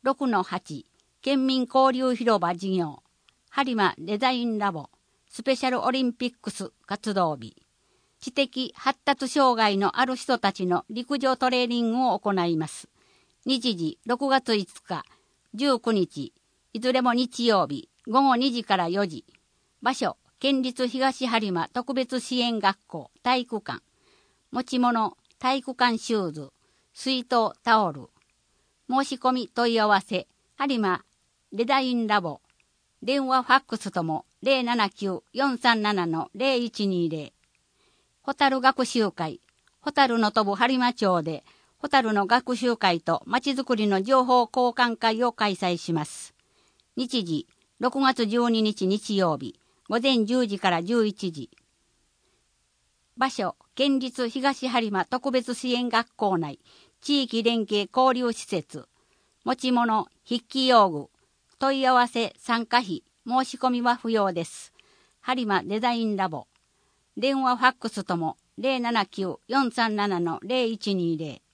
6-8県民交流広場事業播磨デザインラボスペシャルオリンピックス活動日知的発達障害のある人たちの陸上トレーニングを行います。日時6月5日、19日、いずれも日曜日、午後2時から4時。場所、県立東播磨特別支援学校体育館。持ち物、体育館シューズ、水筒、タオル。申し込み問い合わせ、播磨デザインラボ。電話ファックスとも 079-437-0120。ホタル学習会、ホタルの飛ぶ播磨町で、ホタルの学習会とまちづくりの情報交換会を開催します。日時、6月12日日曜日、午前10時から11時。場所、県立東播磨特別支援学校内、地域連携交流施設。持ち物、筆記用具。問い合わせ、参加費、申し込みは不要です。播磨デザインラボ。電話ファックスとも 079-437-0120